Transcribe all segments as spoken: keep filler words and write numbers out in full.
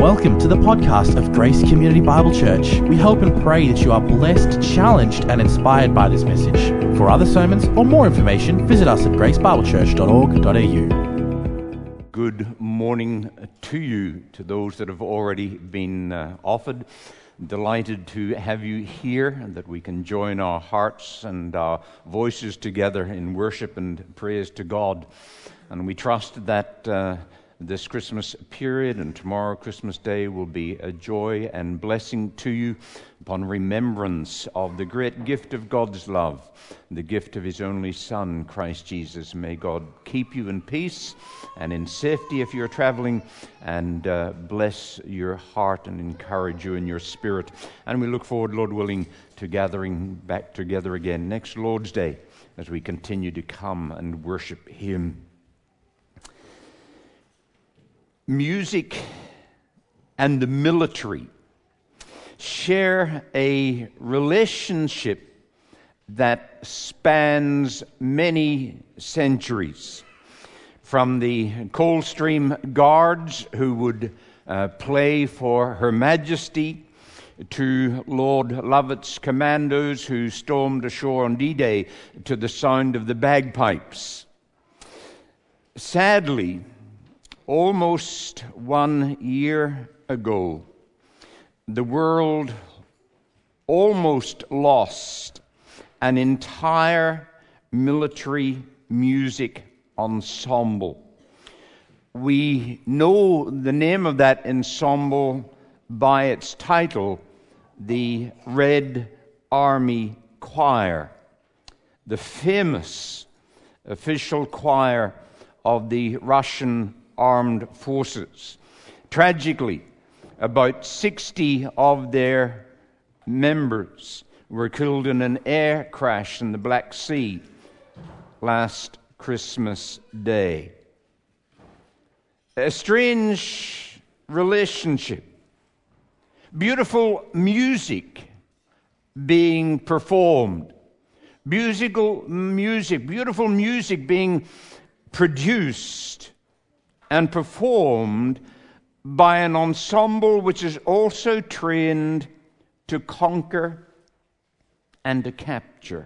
Welcome to the podcast of Grace Community Bible Church. We hope and pray that you are blessed, challenged, and inspired by this message. For other sermons or more information, visit us at grace bible church dot org dot a u. Good morning to you, to those that have already been uh, offered. Delighted to have you here and that we can join our hearts and our voices together in worship and praise to God. And we trust that uh, this Christmas period and tomorrow, Christmas Day, will be a joy and blessing to you upon remembrance of the great gift of God's love, the gift of His only Son, Christ Jesus. May God keep you in peace and in safety if you're traveling, and uh, bless your heart and encourage you in your spirit. And we look forward, Lord willing, to gathering back together again next Lord's Day as we continue to come and worship Him. Music and the military share a relationship that spans many centuries. From the Coldstream Guards, who would uh, play for Her Majesty, to Lord Lovat's commandos who stormed ashore on D-Day to the sound of the bagpipes. Sadly, almost one year ago, the world almost lost an entire military music ensemble. We know the name of that ensemble by its title, the Red Army Choir, the famous official choir of the Russian Armed Forces. Tragically, about sixty of their members were killed in an air crash in the Black Sea last Christmas Day. A strange relationship. Beautiful music being performed. Musical music, beautiful music being produced and performed by an ensemble which is also trained to conquer and to capture.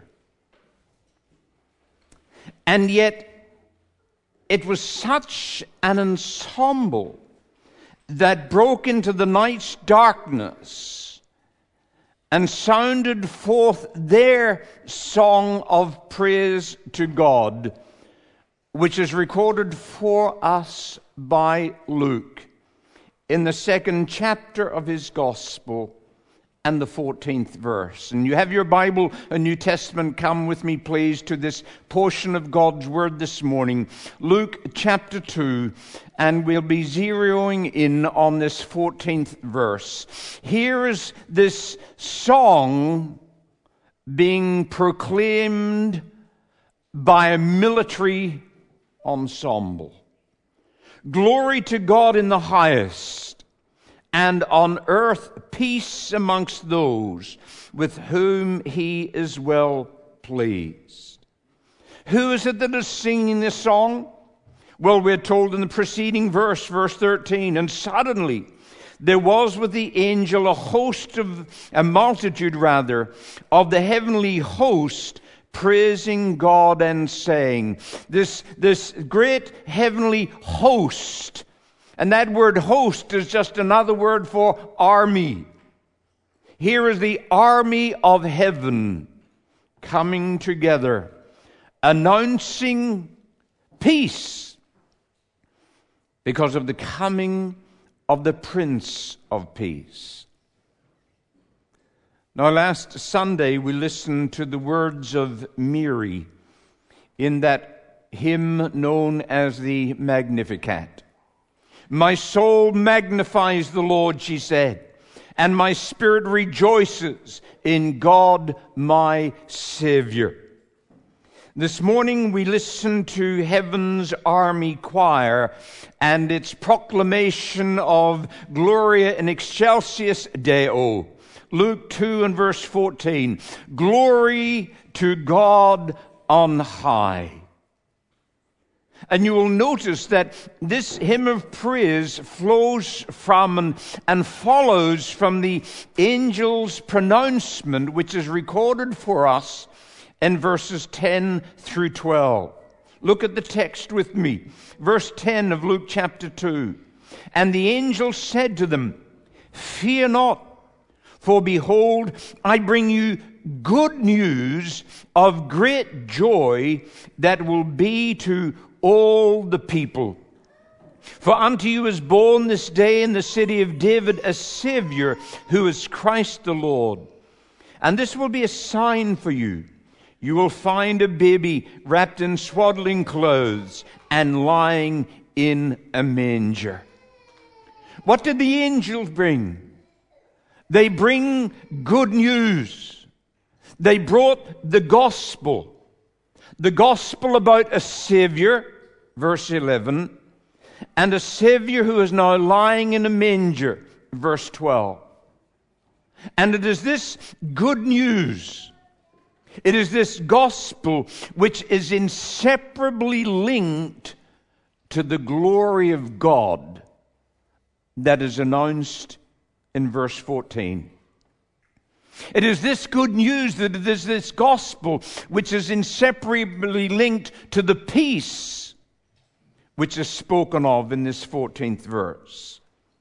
And yet, it was such an ensemble that broke into the night's darkness and sounded forth their song of praise to God, which is recorded for us by Luke in the second chapter of his Gospel and the fourteenth verse. And you have your Bible, a New Testament. Come with me, please, to this portion of God's Word this morning. Luke chapter two, and we'll be zeroing in on this fourteenth verse. Here is this song being proclaimed by a military ensemble. Glory to God in the highest, and on earth peace amongst those with whom He is well pleased. Who is it that is singing this song? Well, we're told in the preceding verse, verse thirteen, and suddenly there was with the angel a host of, a multitude rather, of the heavenly host, praising God and saying, this, this great heavenly host, and that word host is just another word for army. Here is the army of heaven coming together, announcing peace because of the coming of the Prince of Peace. Now, last Sunday, we listened to the words of Mary in that hymn known as the Magnificat. My soul magnifies the Lord, she said, and my spirit rejoices in God my Savior. This morning, we listened to Heaven's Army Choir and its proclamation of Gloria in Excelsis Deo. Luke two and verse fourteen. Glory to God on high. And you will notice that this hymn of praise flows from and, and follows from the angel's pronouncement, which is recorded for us in verses ten through twelve. Look at the text with me. Verse ten of Luke chapter two. And the angel said to them, "Fear not, for behold, I bring you good news of great joy that will be to all the people. For unto you is born this day in the city of David a Savior, who is Christ the Lord. And this will be a sign for you. You will find a baby wrapped in swaddling clothes and lying in a manger." What did the angels bring? They bring good news. They brought the gospel. The gospel about a Savior, verse eleven, and a Savior who is now lying in a manger, verse twelve. And it is this good news, it is this gospel which is inseparably linked to the glory of God that is announced in verse fourteen. It is this good news, that it is this gospel which is inseparably linked to the peace which is spoken of in this fourteenth verse.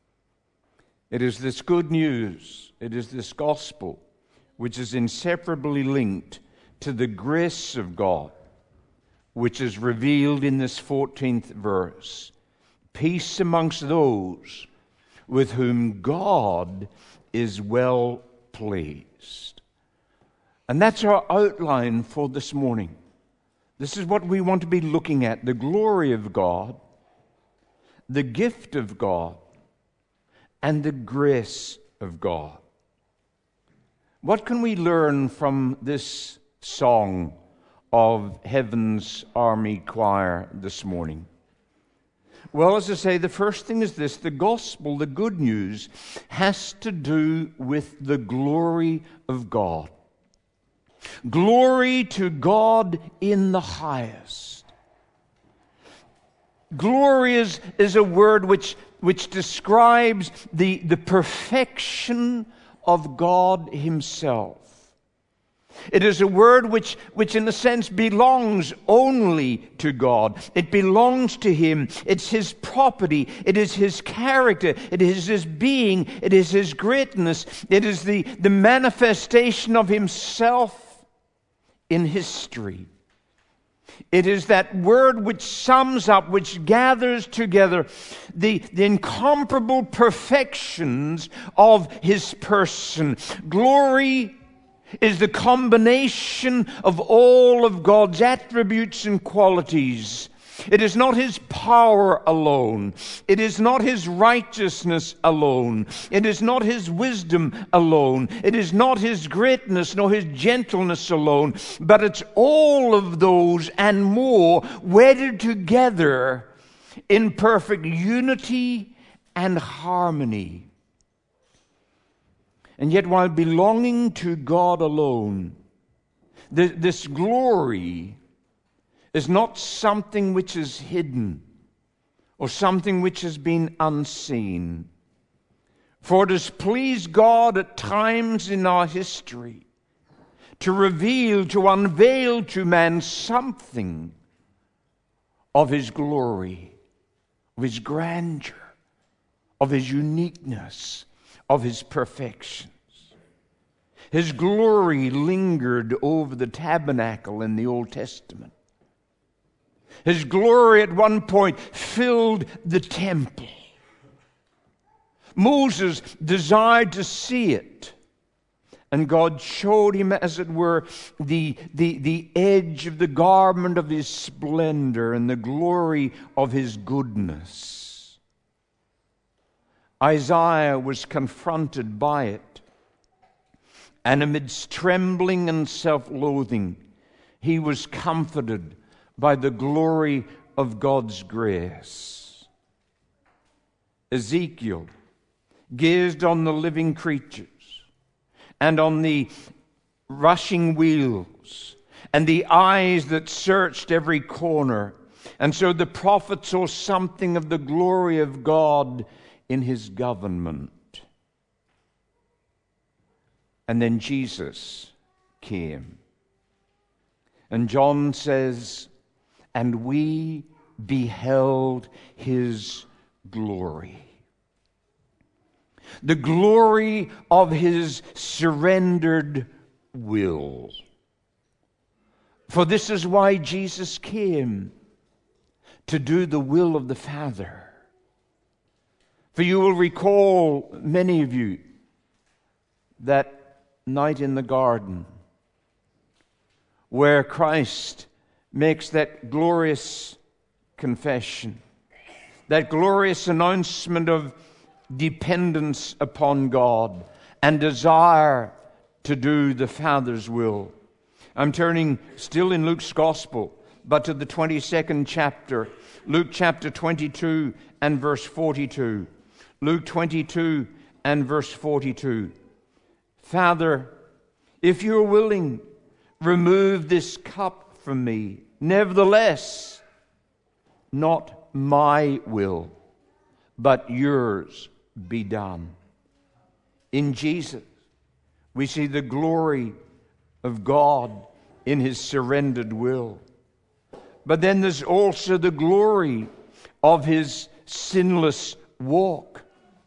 It is this good news, it is this gospel which is inseparably linked to the grace of God, which is revealed in this fourteenth verse. Peace amongst those with whom God is well pleased. And that's our outline for this morning. This is what we want to be looking at: the glory of God, the gift of God, and the grace of God. What can we learn from this song of Heaven's Army Choir this morning? Well, as I say, the first thing is this: the gospel, the good news, has to do with the glory of God. Glory to God in the highest. Glory is, is a word which, which describes the, the perfection of God Himself. It is a word which, which in a sense belongs only to God. It belongs to Him. It's His property. It is His character. It is His being. It is His greatness. It is the, the manifestation of Himself in history. It is that word which sums up, which gathers together the, the incomparable perfections of His person. Glory is the combination of all of God's attributes and qualities. It is not His power alone. It is not His righteousness alone. It is not His wisdom alone. It is not His greatness nor His gentleness alone. But it's all of those and more wedded together in perfect unity and harmony. And yet, while belonging to God alone, th- this glory is not something which is hidden or something which has been unseen. For it has pleased God at times in our history to reveal, to unveil to man something of His glory, of His grandeur, of His uniqueness, of His perfections. His glory lingered over the tabernacle in the Old Testament. His glory at one point filled the temple. Moses desired to see it, and God showed him, as it were, the, the, the edge of the garment of His splendor and the glory of His goodness. Isaiah was confronted by it, and amidst trembling and self-loathing, he was comforted by the glory of God's grace. Ezekiel gazed on the living creatures and on the rushing wheels and the eyes that searched every corner And so the prophet saw something of the glory of God in his government. And then Jesus came. And John says, and we beheld his glory. The glory of his surrendered will. For this is why Jesus came, to do the will of the Father. For you will recall, many of you, that night in the garden where Christ makes that glorious confession, that glorious announcement of dependence upon God and desire to do the Father's will. I'm turning still in Luke's Gospel, but to the twenty-second chapter, Luke chapter twenty-two and verse forty-two. Luke twenty-two and verse forty-two. Father, if you're willing, remove this cup from me. Nevertheless, not my will, but yours be done. In Jesus, we see the glory of God in his surrendered will. But then there's also the glory of his sinless walk.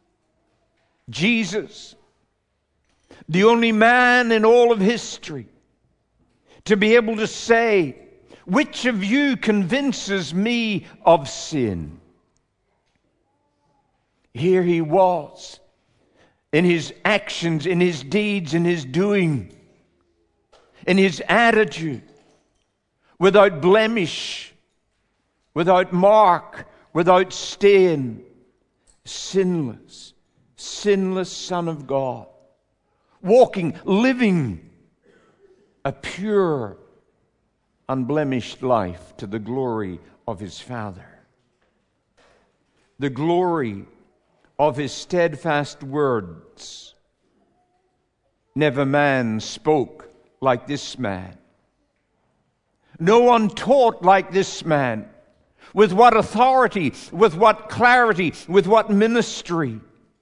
Jesus, the only man in all of history to be able to say, which of you convinces me of sin? Here he was, in his actions, in his deeds, in his doing, in his attitude, without blemish, without mark, without stain, sinless, sinless Son of God, walking, living a pure, unblemished life to the glory of his Father. The glory of his steadfast words. Never man spoke like this man. No one taught like this man. With what authority, with what clarity, with what ministry.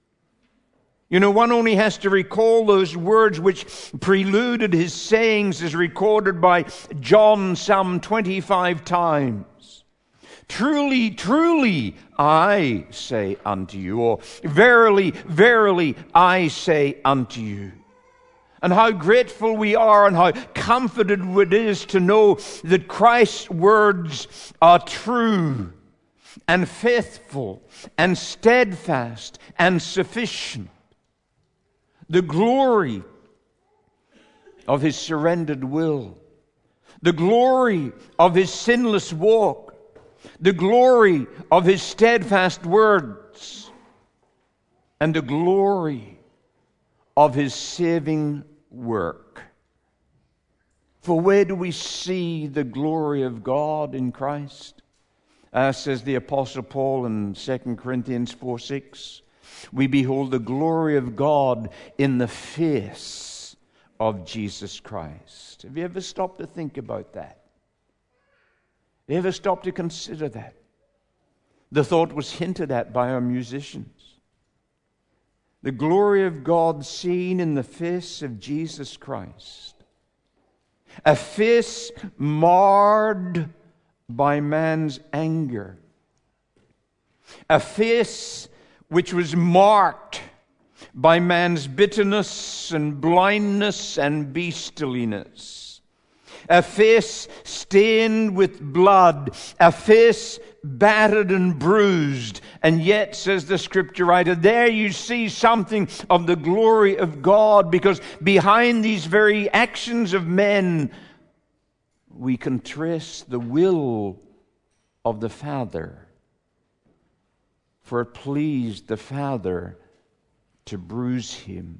You know, one only has to recall those words which preluded his sayings as recorded by John some twenty-five times. Truly, truly, I say unto you, or verily, verily, I say unto you. And how grateful we are and how comforted it is to know that Christ's words are true and faithful and steadfast and sufficient. The glory of his surrendered will, the glory of his sinless walk, the glory of his steadfast words, and the glory of his saving work. For where do we see the glory of God in Christ? As says the Apostle Paul in Second Corinthians four six, we behold the glory of God in the face of Jesus Christ. Have you ever stopped to think about that? Have you ever stopped to consider that? The thought was hinted at by our musicians. The glory of God seen in the face of Jesus Christ. A face marred by man's anger. A face which was marked by man's bitterness and blindness and beastliness. A face stained with blood, a face battered and bruised. And yet, says the scripture writer, there you see something of the glory of God, because behind these very actions of men, we can trace the will of the Father. For it pleased the Father to bruise him.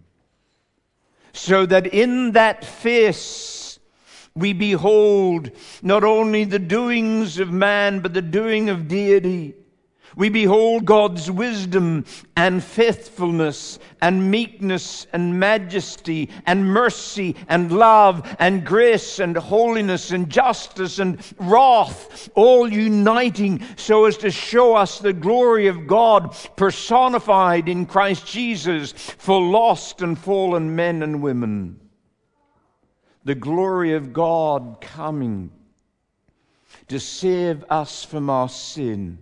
So that in that face we behold not only the doings of man, but the doing of deity. We behold God's wisdom and faithfulness and meekness and majesty and mercy and love and grace and holiness and justice and wrath, all uniting so as to show us the glory of God personified in Christ Jesus for lost and fallen men and women. The glory of God coming to save us from our sins,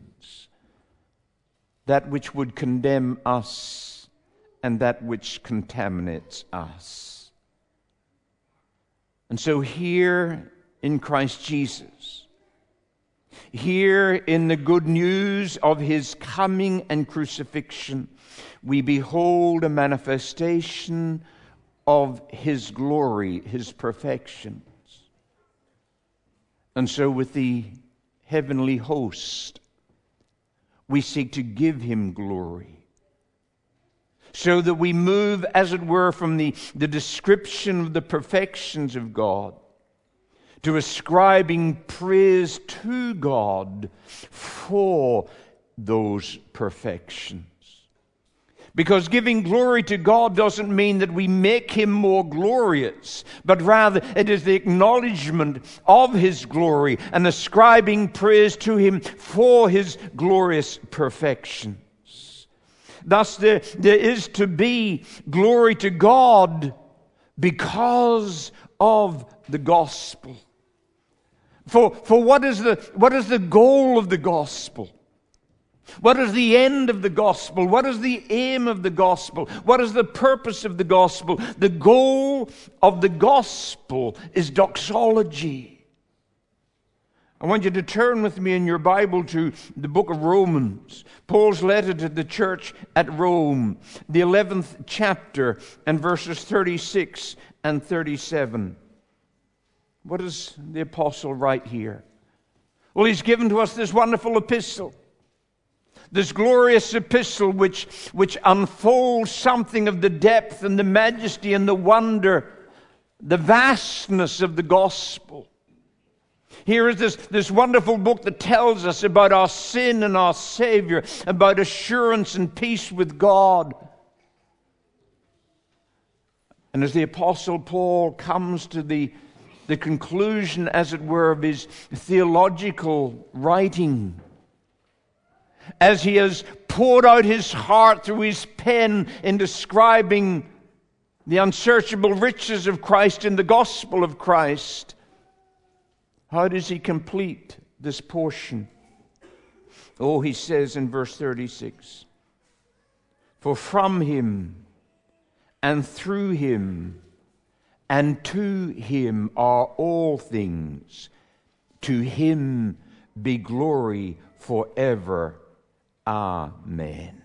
that which would condemn us and that which contaminates us. And so here in Christ Jesus, here in the good news of his coming and crucifixion, we behold a manifestation of his glory, his perfections. And so with the heavenly host, we seek to give him glory, so that we move, as it were, from the, the description of the perfections of God to ascribing praise to God for those perfections. Because giving glory to God doesn't mean that we make him more glorious, but rather it is the acknowledgement of his glory and ascribing praise to him for his glorious perfections. Thus there, there is to be glory to God because of the gospel. For, for what is the, what is the goal of the gospel? What is the end of the gospel? What is the aim of the gospel? What is the purpose of the gospel? The goal of the gospel is doxology. I want you to turn with me in your Bible to the book of Romans, Paul's letter to the church at Rome, the eleventh chapter, and verses thirty-six and thirty-seven. What does the apostle write here? Well, he's given to us this wonderful epistle. This glorious epistle which, which unfolds something of the depth and the majesty and the wonder, the vastness of the gospel. Here is this, this wonderful book that tells us about our sin and our Savior, about assurance and peace with God. And as the Apostle Paul comes to the, the conclusion, as it were, of his theological writing, as he has poured out his heart through his pen in describing the unsearchable riches of Christ in the gospel of Christ, how does he complete this portion? Oh, he says in verse thirty-six, "For from him and through him and to him are all things. To him be glory forever. Amen."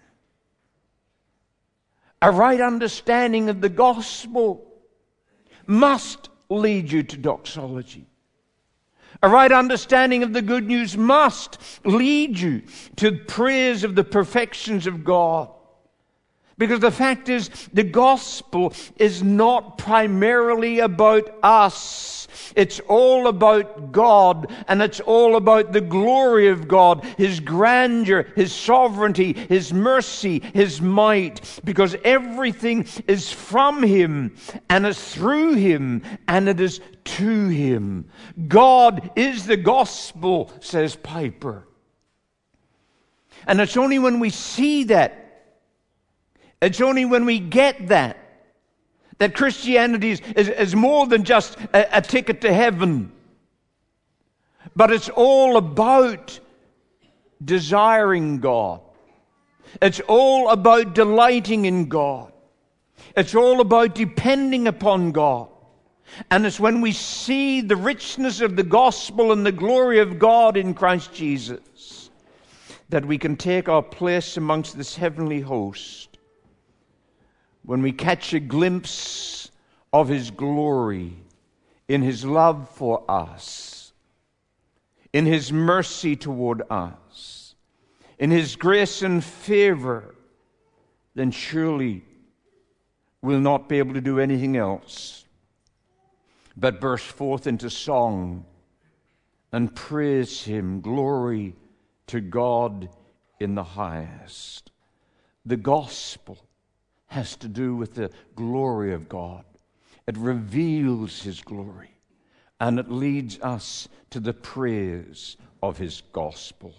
A right understanding of the gospel must lead you to doxology. A right understanding of the good news must lead you to praise of the perfections of God. Because the fact is, the gospel is not primarily about us. It's all about God, and it's all about the glory of God, his grandeur, his sovereignty, his mercy, his might. Because everything is from him, and is through him, and it is to him. God is the gospel, says Piper. And it's only when we see that, it's only when we get that, that Christianity is, is, is more than just a, a ticket to heaven. But it's all about desiring God. It's all about delighting in God. It's all about depending upon God. And it's when we see the richness of the gospel and the glory of God in Christ Jesus that we can take our place amongst this heavenly host. When we catch a glimpse of his glory in his love for us, in his mercy toward us, in his grace and favor, then surely we'll not be able to do anything else but burst forth into song and praise him. Glory to God in the highest. The gospel has to do with the glory of God. It reveals His glory, and it leads us to the praise of His gospel.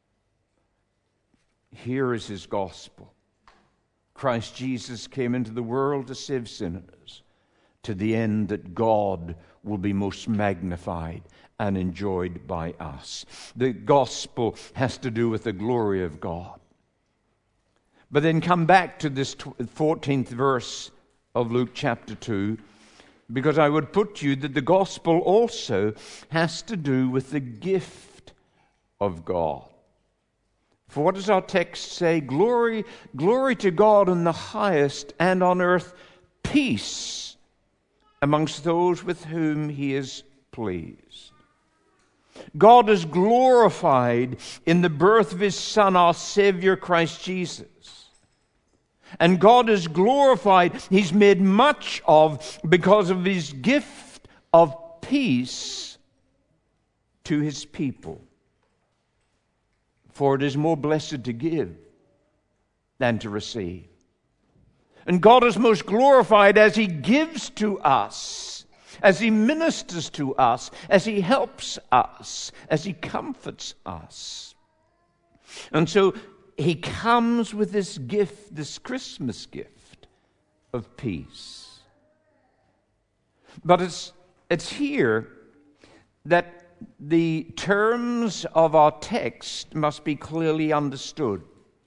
Here is His gospel. Christ Jesus came into the world to save sinners, to the end that God will be most magnified and enjoyed by us. The gospel has to do with the glory of God. But then come back to this fourteenth verse of Luke chapter two, because I would put to you that the gospel also has to do with the gift of God. For what does our text say? Glory, glory to God in the highest, and on earth peace amongst those with whom He is pleased. God is glorified in the birth of His Son, our Savior, Christ Jesus. And God is glorified, He's made much of, because of His gift of peace to His people. For it is more blessed to give than to receive. And God is most glorified as He gives to us, as He ministers to us, as He helps us, as He comforts us. And so He comes with this gift, this Christmas gift of peace. But it's, it's here that the terms of our text must be clearly understood.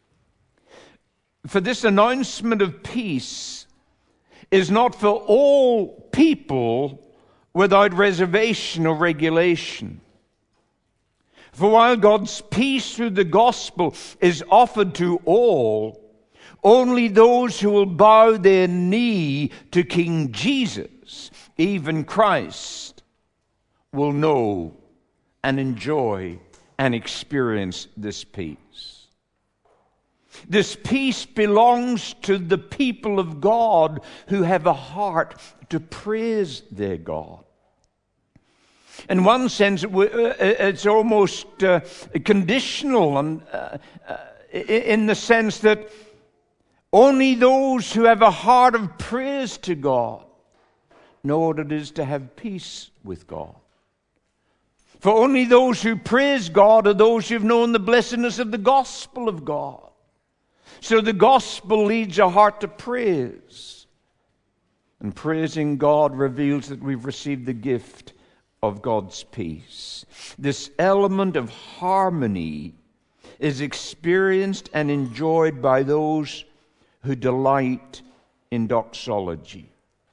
For this announcement of peace is not for all people without reservation or regulation. For while God's peace through the gospel is offered to all, only those who will bow their knee to King Jesus, even Christ, will know and enjoy and experience this peace. This peace belongs to the people of God who have a heart to praise their God. In one sense, it's almost uh, conditional, and, uh, uh, in the sense that only those who have a heart of praise to God know what it is to have peace with God. For only those who praise God are those who've known the blessedness of the gospel of God. So the gospel leads a heart to praise. And praising God reveals that we've received the gift of God's peace. This element of harmony is experienced and enjoyed by those who delight in doxology.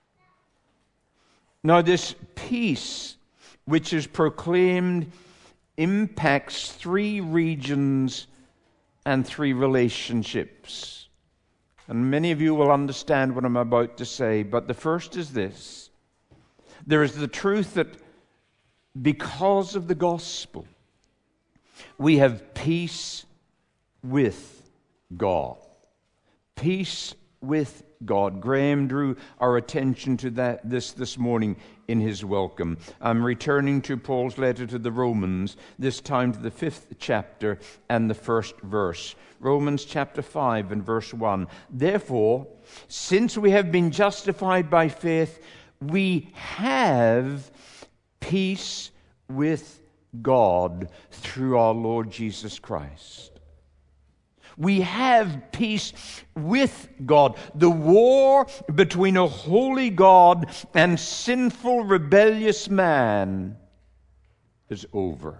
Now, this peace which is proclaimed impacts three regions and three relationships. And many of you will understand what I'm about to say, but the first is this. There is the truth that because of the gospel, we have peace with God. Peace with God. Graham drew our attention to that this this morning in his welcome. I'm returning to Paul's letter to the Romans, this time to the fifth chapter and the first verse. Romans chapter five and verse one. Therefore, since we have been justified by faith, we have peace with God through our Lord Jesus Christ. We have peace with God. The war between a holy God and sinful, rebellious man is over.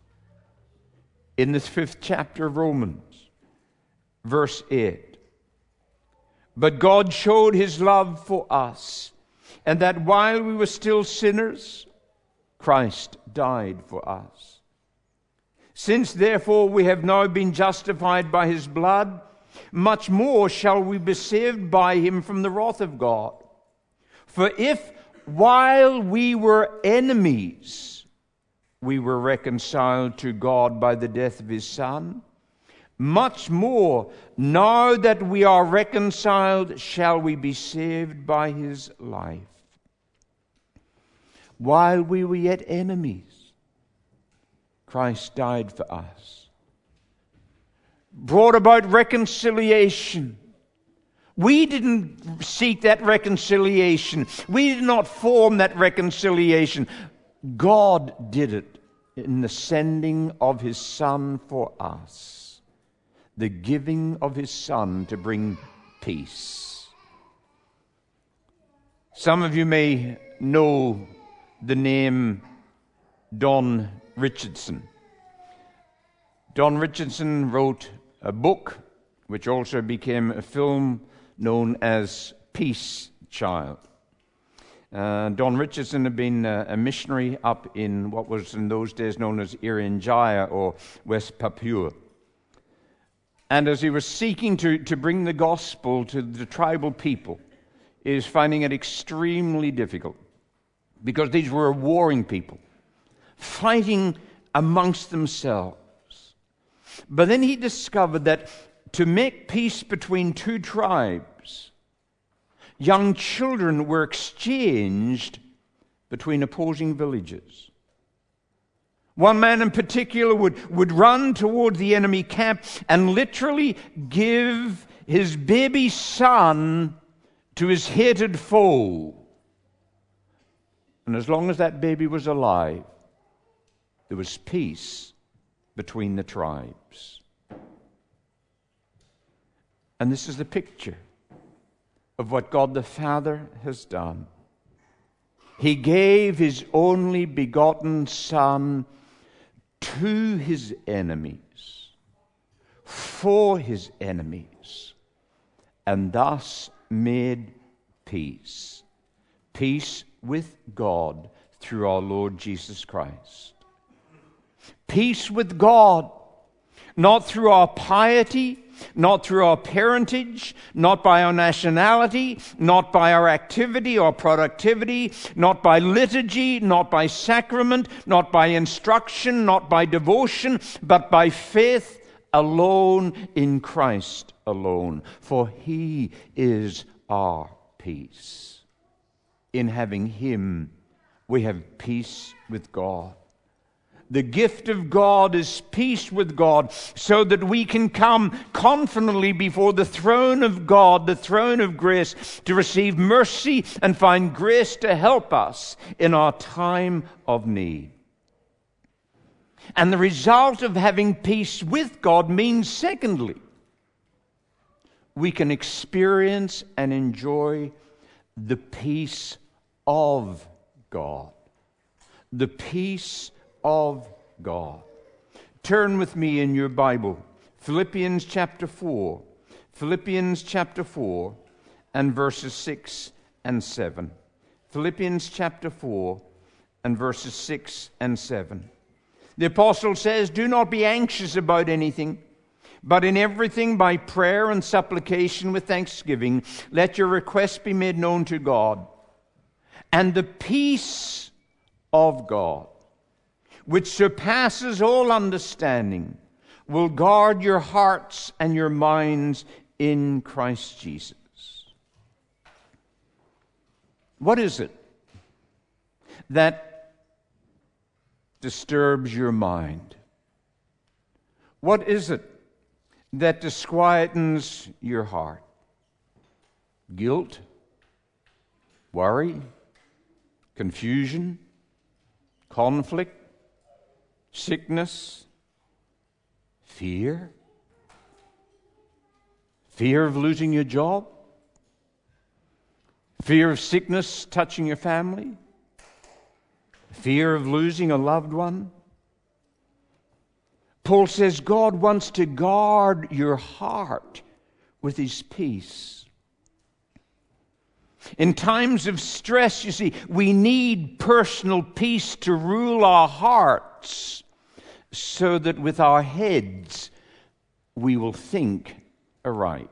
In this fifth chapter of Romans, verse eight, but God showed His love for us, and that while we were still sinners, Christ died for us. Since therefore we have now been justified by His blood, much more shall we be saved by Him from the wrath of God. For if while we were enemies, we were reconciled to God by the death of His Son, much more, now that we are reconciled, shall we be saved by His life. While we were yet enemies, Christ died for us. brought about reconciliation. We didn't seek that reconciliation. We did not form that reconciliation. God did it in the sending of His Son for us, the giving of His Son to bring peace. Some of you may know the name Don Richardson. Don Richardson wrote a book which also became a film known as Peace Child. Uh, Don Richardson had been a, a missionary up in what was in those days known as Irian Jaya or West Papua. And as he was seeking to, to bring the gospel to the tribal people, he was finding it extremely difficult because these were warring people, fighting amongst themselves. But then he discovered that to make peace between two tribes, young children were exchanged between opposing villages. One man in particular would, would run toward the enemy camp and literally give his baby son to his hated foe. And as long as that baby was alive, there was peace between the tribes. And this is the picture of what God the Father has done. He gave His only begotten Son to His enemies, for His enemies, and thus made peace. Peace with God through our Lord Jesus Christ. Peace with God, not through our piety, not through our parentage, not by our nationality, not by our activity or productivity, not by liturgy, not by sacrament, not by instruction, not by devotion, but by faith alone in Christ alone. For He is our peace. In having Him, we have peace with God. The gift of God is peace with God, so that we can come confidently before the throne of God, the throne of grace, to receive mercy and find grace to help us in our time of need. And the result of having peace with God means, secondly, we can experience and enjoy the peace of God. The peace of God. Turn with me in your Bible, Philippians chapter four. Philippians chapter four and verses six and seven. Philippians chapter four and verses six and seven. The apostle says, "Do not be anxious about anything, but in everything by prayer and supplication with thanksgiving, let your requests be made known to God. And the peace of God, which surpasses all understanding, will guard your hearts and your minds in Christ Jesus." What is it that disturbs your mind? What is it that disquietens your heart? Guilt? Worry? Confusion? Conflict? Sickness? Fear? Fear of losing your job? Fear of sickness touching your family? Fear of losing a loved one? Paul says God wants to guard your heart with His peace. In times of stress, you see, we need personal peace to rule our hearts so that with our heads we will think aright.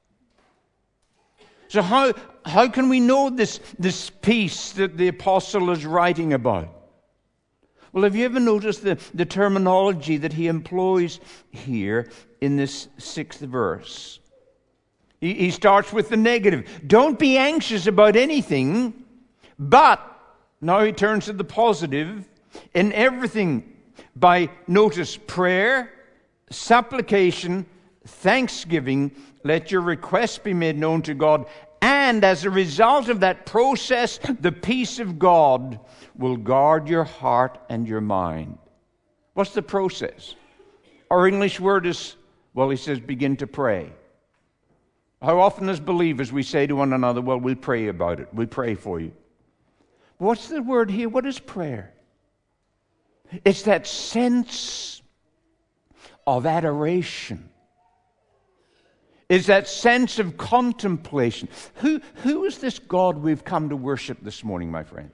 So how, how can we know this, this peace that the apostle is writing about? Well, have you ever noticed the, the terminology that he employs here in this sixth verse? He, he starts with the negative. Don't be anxious about anything, but, now he turns to the positive, in everything by, notice, prayer, supplication, thanksgiving, let your requests be made known to God. And as a result of that process, the peace of God will guard your heart and your mind. What's the process? Our English word is, well, he says, begin to pray. How often as believers we say to one another, well, we'll pray about it. We'll pray for you. What's the word here? What is prayer? It's that sense of adoration. It's that sense of contemplation. Who, who is this God we've come to worship this morning, my friends?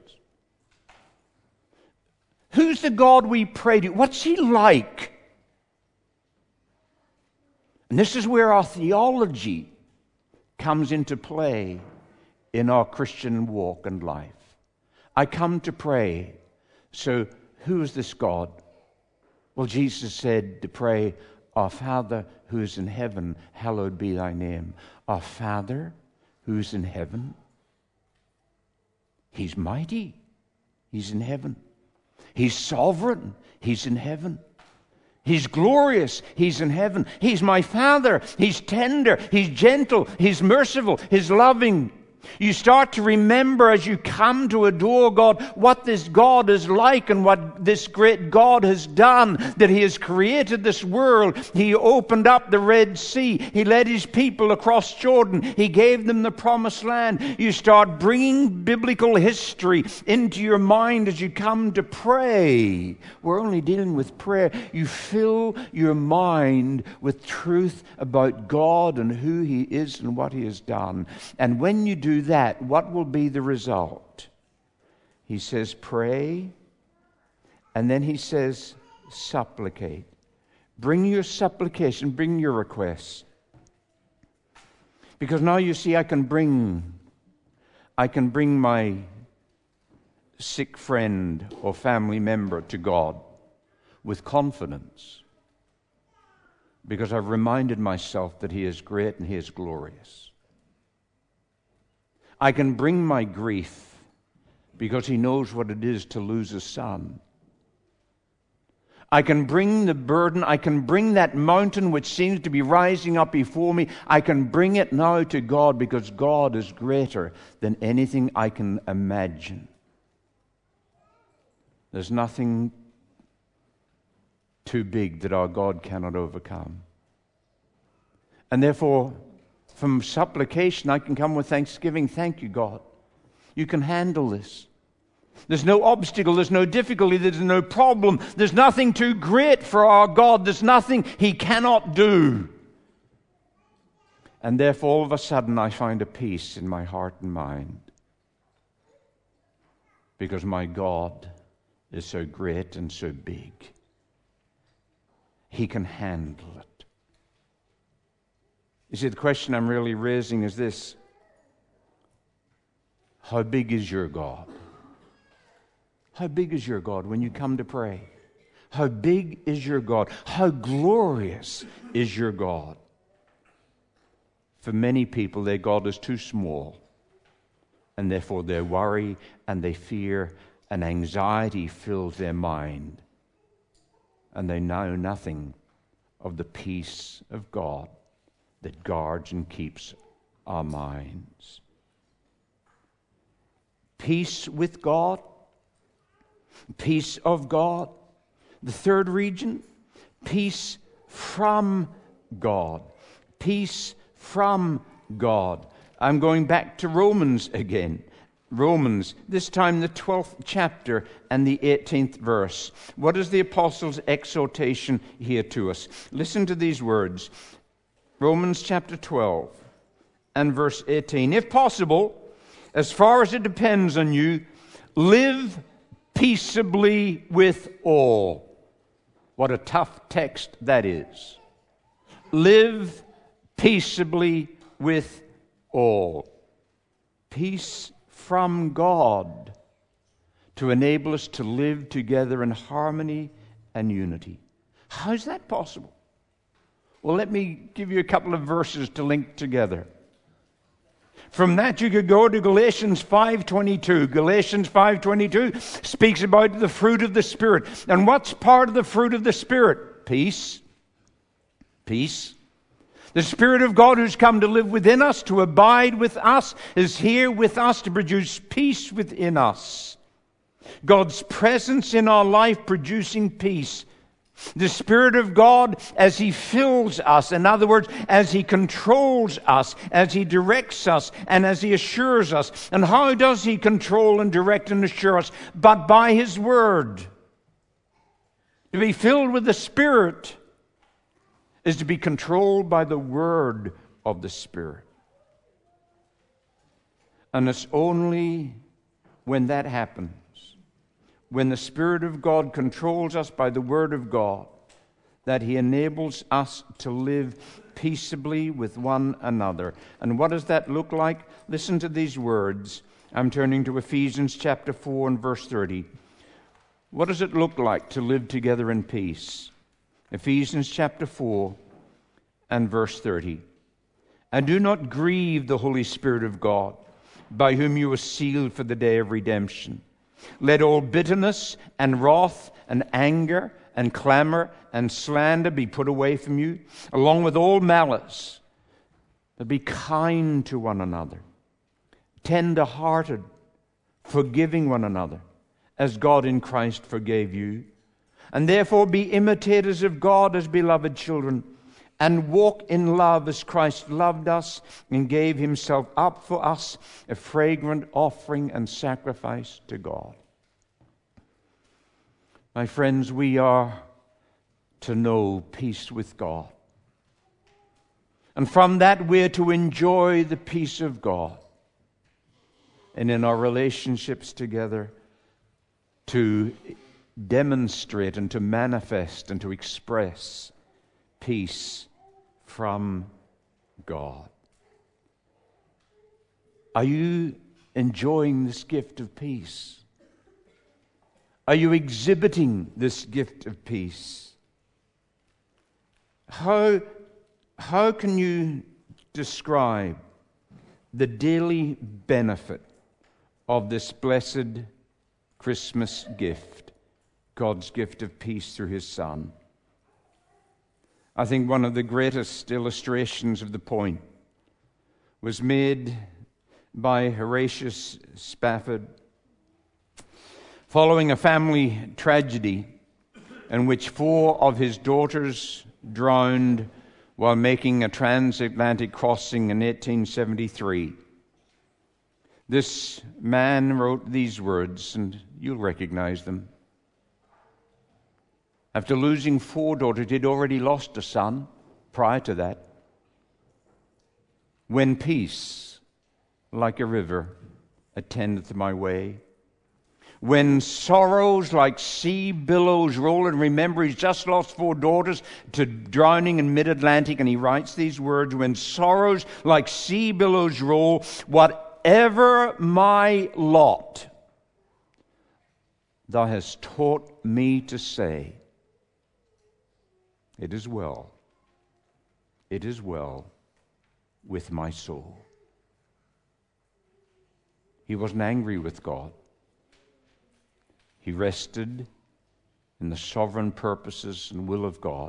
Who's the God we pray to? What's he like? And this is where our theology comes into play in our Christian walk and life. I come to pray. So who is this God? Well, Jesus said to pray, Our Father who is in heaven, hallowed be thy name. Our Father who is in heaven. He's mighty. He's in heaven. He's sovereign. He's in heaven. He's glorious. He's in heaven. He's my Father. He's tender. He's gentle. He's merciful. He's loving. You start to remember as you come to adore God what this God is like and what this great God has done, that he has created this world. He opened up the Red Sea. He led his people across Jordan. He gave them the promised land. You start bringing biblical history into your mind as you come to pray. We're only dealing with prayer. You fill your mind with truth about God and who he is and what he has done. And when you do that, what will be the result? He says, pray, and then he says, supplicate. Bring your supplication, bring your requests. Because now you see, I can bring, I can bring my sick friend or family member to God with confidence, because I've reminded myself that he is great and he is glorious. I can bring my grief because he knows what it is to lose a son. I can bring the burden, I can bring that mountain which seems to be rising up before me, I can bring it now to God because God is greater than anything I can imagine. There's nothing too big that our God cannot overcome. And therefore, from supplication, I can come with thanksgiving. Thank you, God. You can handle this. There's no obstacle. There's no difficulty. There's no problem. There's nothing too great for our God. There's nothing he cannot do. And therefore, all of a sudden, I find a peace in my heart and mind. Because my God is so great and so big. He can handle it. You see, the question I'm really raising is this: how big is your God? How big is your God when you come to pray? How big is your God? How glorious is your God? For many people, their God is too small, and therefore they worry and they fear, and anxiety fills their mind, and they know nothing of the peace of God that guards and keeps our minds. Peace with God, peace of God. The third region, peace from God. Peace from God. I'm going back to Romans again. Romans, this time the twelfth chapter and the eighteenth verse. What is the apostle's exhortation here to us? Listen to these words. Romans chapter twelve and verse eighteen. If possible, as far as it depends on you, live peaceably with all. What a tough text that is. Live peaceably with all. Peace from God to enable us to live together in harmony and unity. How is that possible? Well, let me give you a couple of verses to link together. From that you could go to Galatians five twenty-two. Galatians five twenty-two speaks about the fruit of the Spirit. And what's part of the fruit of the Spirit? Peace. Peace. The Spirit of God who's come to live within us, to abide with us, is here with us to produce peace within us. God's presence in our life producing peace. The Spirit of God as He fills us, in other words, as He controls us, as He directs us, and as He assures us. And how does He control and direct and assure us? But by His Word. To be filled with the Spirit is to be controlled by the Word of the Spirit. And it's only when that happens, when the Spirit of God controls us by the Word of God, that He enables us to live peaceably with one another. And what does that look like? Listen to these words. I'm turning to Ephesians chapter four and verse thirty. What does it look like to live together in peace? Ephesians chapter four and verse thirty. And do not grieve the Holy Spirit of God, by whom you were sealed for the day of redemption. Let all bitterness and wrath and anger and clamor and slander be put away from you, along with all malice. But be kind to one another, tender-hearted, forgiving one another, as God in Christ forgave you. And therefore be imitators of God as beloved children, and walk in love as Christ loved us and gave Himself up for us, a fragrant offering and sacrifice to God. My friends, we are to know peace with God. And from that we're to enjoy the peace of God. And in our relationships together, to demonstrate and to manifest and to express peace from God. Are you enjoying this gift of peace? Are you exhibiting this gift of peace? How, how can you describe the daily benefit of this blessed Christmas gift, God's gift of peace through His Son? I think one of the greatest illustrations of the point was made by Horatius Spafford following a family tragedy in which four of his daughters drowned while making a transatlantic crossing in eighteen seventy-three. This man wrote these words, and you'll recognize them. After losing four daughters, he'd already lost a son prior to that. When peace, like a river, attendeth my way, when sorrows like sea billows roll, and remember he's just lost four daughters to drowning in mid-Atlantic, and he writes these words, when sorrows like sea billows roll, whatever my lot, thou hast taught me to say, it is well, it is well with my soul. He wasn't angry with God. He rested in the sovereign purposes and will of God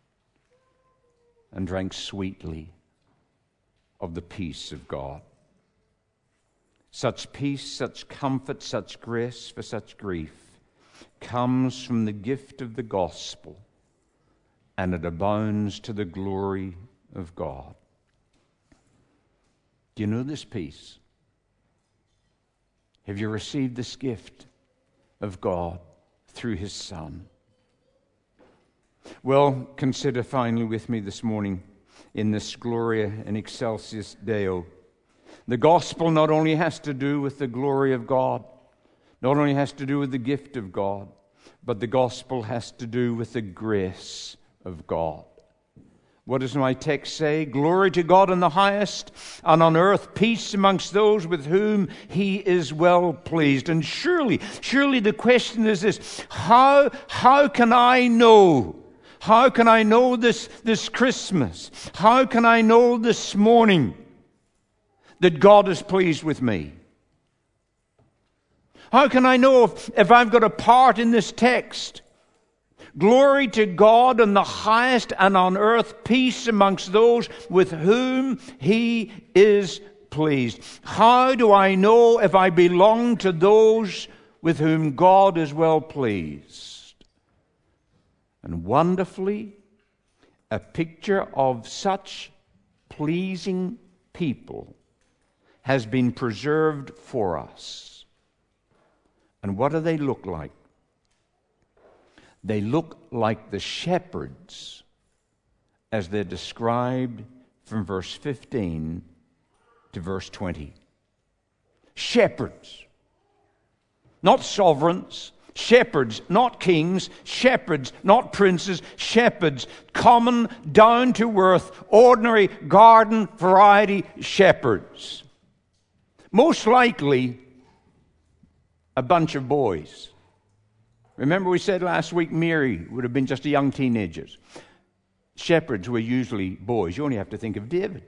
and drank sweetly of the peace of God. Such peace, such comfort, such grace for such grief comes from the gift of the gospel, and it abounds to the glory of God. Do you know this peace? Have you received this gift of God through His Son? Well, consider finally with me this morning in this Gloria in Excelsis Deo. The gospel not only has to do with the glory of God, not only has to do with the gift of God, but the gospel has to do with the grace of God. What does my text say? Glory to God in the highest, and on earth peace amongst those with whom He is well pleased. And surely, surely the question is this: how, how can I know? How can I know this, this Christmas? How can I know this morning that God is pleased with me? How can I know if, if I've got a part in this text? Glory to God in the highest, and on earth peace amongst those with whom he is pleased. How do I know if I belong to those with whom God is well pleased? And wonderfully, a picture of such pleasing people has been preserved for us. And what do they look like? They look like the shepherds as they're described from verse fifteen to verse twenty. Shepherds. Not sovereigns. Shepherds, not kings. Shepherds, not princes. Shepherds, common, down to earth, ordinary, garden variety shepherds. Most likely, a bunch of boys. Remember we said last week Mary would have been just a young teenager. Shepherds were usually boys. You only have to think of David.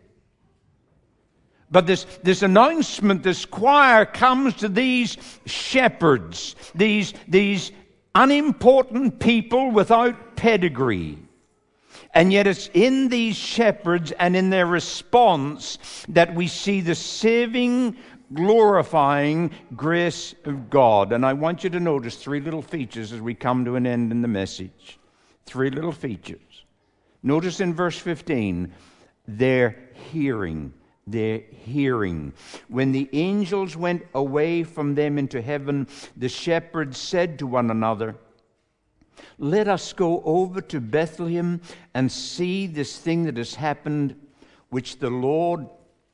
But this, this announcement, this choir comes to these shepherds, these, these unimportant people without pedigree. And yet it's in these shepherds and in their response that we see the saving, glorifying grace of God. And I want you to notice three little features as we come to an end in the message. Three little features. Notice in verse fifteen, their hearing. Their hearing. When the angels went away from them into heaven, the shepherds said to one another, "Let us go over to Bethlehem and see this thing that has happened, which the Lord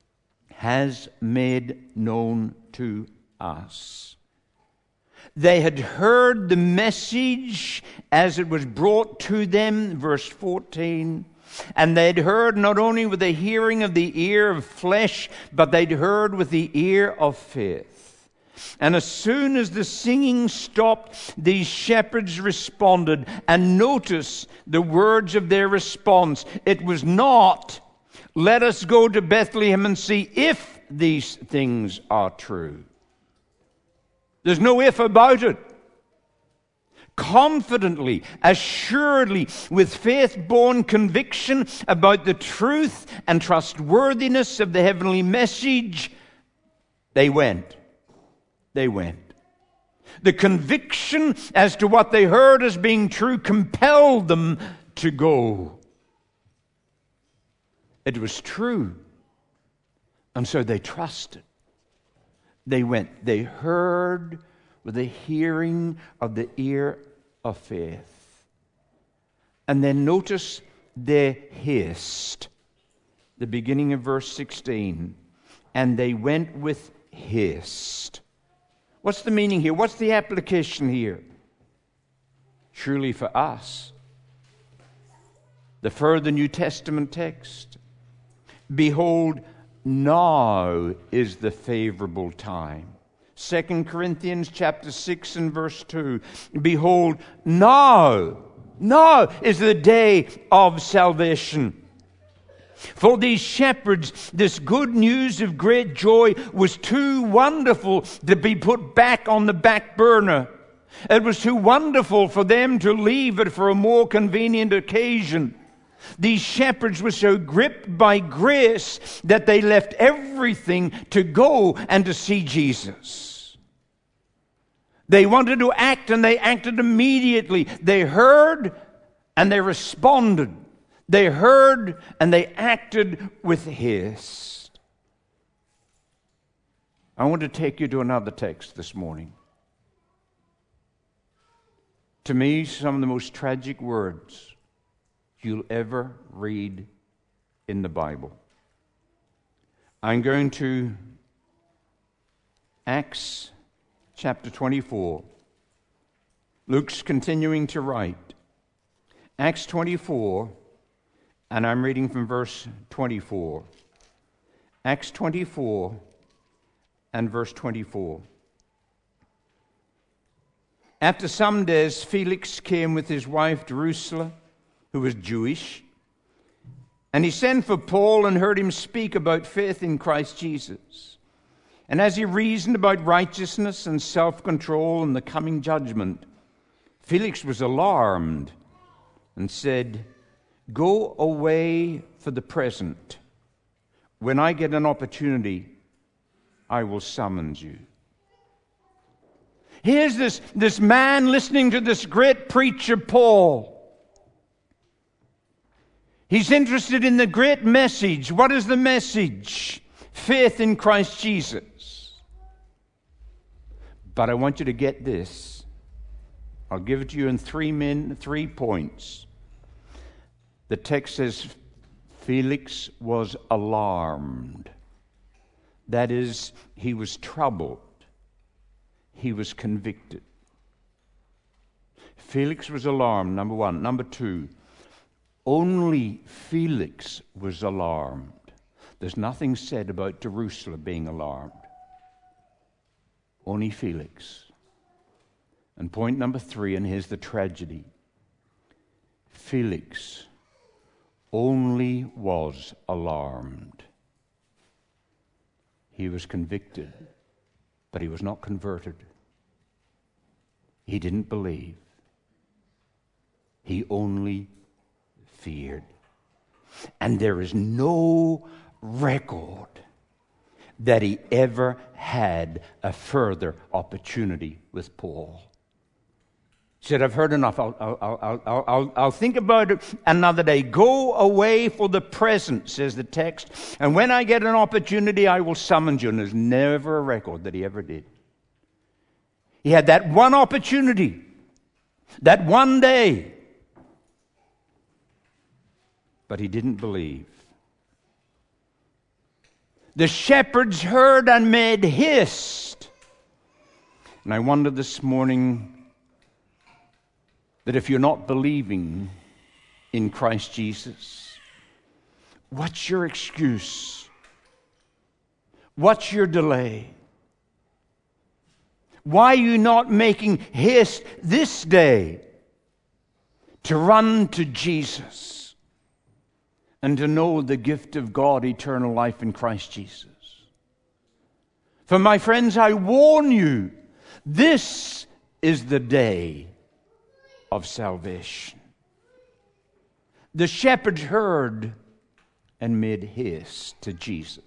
has made known to us." They had heard the message as it was brought to them, verse fourteen. And they'd heard not only with the hearing of the ear of flesh, but they'd heard with the ear of faith. And as soon as the singing stopped, these shepherds responded. And notice the words of their response. It was not, "Let us go to Bethlehem and see if these things are true." There's no if about it. Confidently, assuredly, with faith-born conviction about the truth and trustworthiness of the heavenly message, they went. They went. The conviction as to what they heard as being true compelled them to go. It was true. And so they trusted. They went. They heard with the hearing of the ear of faith. And then notice their haste. The beginning of verse sixteen. And they went with haste. What's the meaning here? What's the application here? Surely for us, the further New Testament text. Behold, now is the favorable time. Second Corinthians chapter six and verse two. Behold, now, now is the day of salvation. For these shepherds, this good news of great joy was too wonderful to be put back on the back burner. It was too wonderful for them to leave it for a more convenient occasion. These shepherds were so gripped by grace that they left everything to go and to see Jesus. They wanted to act, and they acted immediately. They heard and they responded. They heard and they acted with haste. I want to take you to another text this morning. To me, some of the most tragic words you'll ever read in the Bible. I'm going to Acts chapter twenty-four. Luke's continuing to write. Acts twenty-four, and I'm reading from verse twenty-four. Acts twenty-four and verse twenty-four. After some days, Felix came with his wife Drusilla, who was Jewish, and he sent for Paul and heard him speak about faith in Christ Jesus. And as he reasoned about righteousness and self-control and the coming judgment, Felix was alarmed and said, "Go away for the present. When I get an opportunity, I will summons you." Here's this, this man listening to this great preacher, Paul. He's interested in the great message. What is the message? Faith in Christ Jesus. But I want you to get this. I'll give it to you in three min, three points. The text says, Felix was alarmed. That is, he was troubled. He was convicted. Felix was alarmed, number one. Number two, only Felix was alarmed. There's nothing said about Drusilla being alarmed. Only Felix. And point number three, and here's the tragedy. Felix only was alarmed. He was convicted, but he was not converted. He didn't believe. He only feared. And there is no record that he ever had a further opportunity with Paul. He said, "I've heard enough. I'll, I'll, I'll, I'll, I'll, I'll think about it another day. Go away for the present," says the text. "And when I get an opportunity, I will summon you." And there's never a record that he ever did. He had that one opportunity, that one day. But he didn't believe. The shepherds heard and made haste. And I wonder this morning that if you're not believing in Christ Jesus, what's your excuse? What's your delay? Why are you not making haste this day to run to Jesus and to know the gift of God, eternal life in Christ Jesus? For my friends, I warn you, this is the day of salvation. The shepherds heard and made haste to Jesus.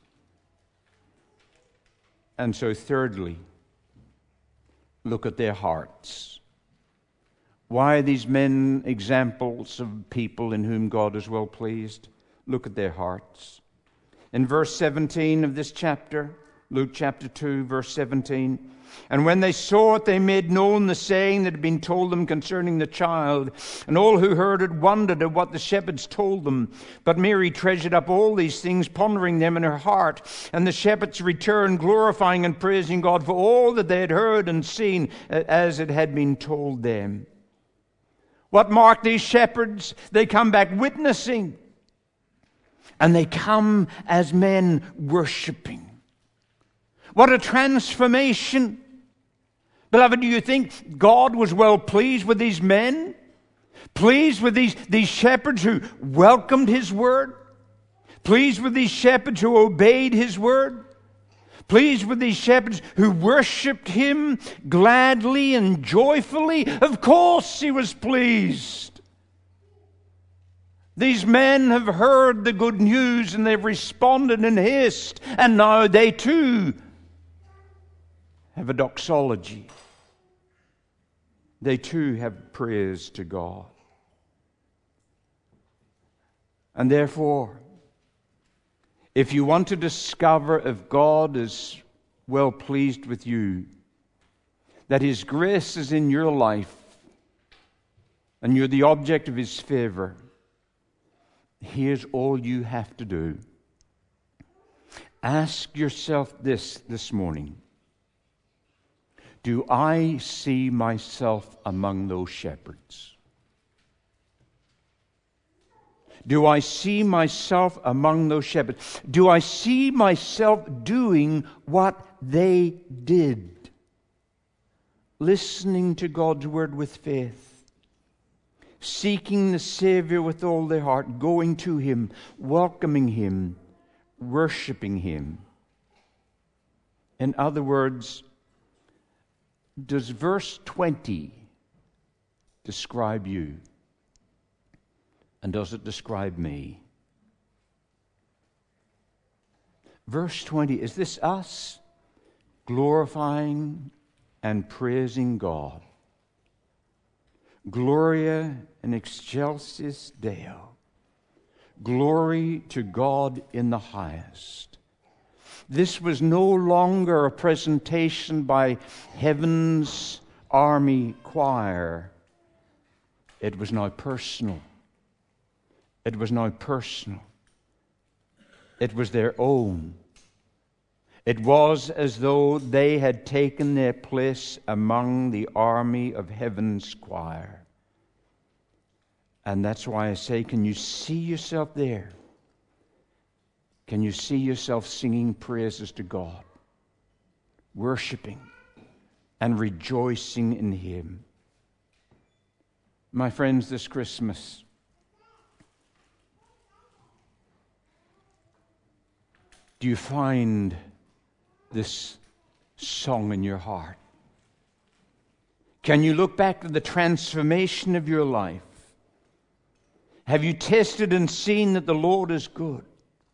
And so thirdly, look at their hearts. Why are these men examples of people in whom God is well pleased? Look at their hearts. In verse seventeen of this chapter, Luke chapter two, verse seventeen, "And when they saw it, they made known the saying that had been told them concerning the child. And all who heard it wondered at what the shepherds told them. But Mary treasured up all these things, pondering them in her heart. And the shepherds returned, glorifying and praising God for all that they had heard and seen as it had been told them." What marked these shepherds? They come back witnessing. And they come as men worshiping. What a transformation. Beloved, do you think God was well pleased with these men? Pleased with these, these shepherds who welcomed His word? Pleased with these shepherds who obeyed His word? Pleased with these shepherds who worshipped Him gladly and joyfully? Of course He was pleased. These men have heard the good news and they've responded in haste, and now they too have a doxology. They too have praise to God. And therefore, if you want to discover if God is well pleased with you, that His grace is in your life, and you're the object of His favor, here's all you have to do. Ask yourself this this morning. Do I see myself among those shepherds? Do I see myself among those shepherds? Do I see myself doing what they did? Listening to God's word with faith. Seeking the Savior with all their heart. Going to Him. Welcoming Him. Worshipping Him. In other words, does verse twenty describe you? And does it describe me? Verse twenty, is this us glorifying and praising God? Gloria in excelsis Deo. Glory to God in the highest. This was no longer a presentation by heaven's army choir. It was now personal. It was now personal. It was their own. It was as though they had taken their place among the army of heaven's choir. And that's why I say, can you see yourself there? Can you see yourself singing praises to God, worshiping and rejoicing in Him? My friends, this Christmas, do you find this song in your heart? Can you look back to the transformation of your life? Have you tasted and seen that the Lord is good?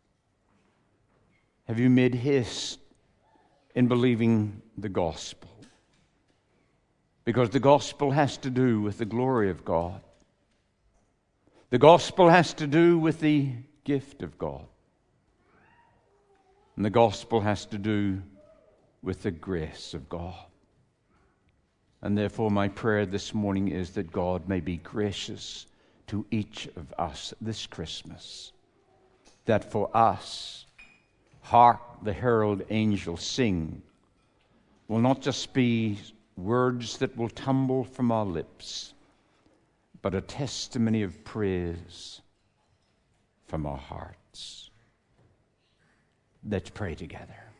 Have you made haste in believing the gospel? Because the gospel has to do with the glory of God. The gospel has to do with the gift of God. And the gospel has to do with the grace of God. And therefore my prayer this morning is that God may be gracious to each of us this Christmas, that for us, hark the herald angels sing, will not just be words that will tumble from our lips, but a testimony of praise from our hearts. Let's pray together.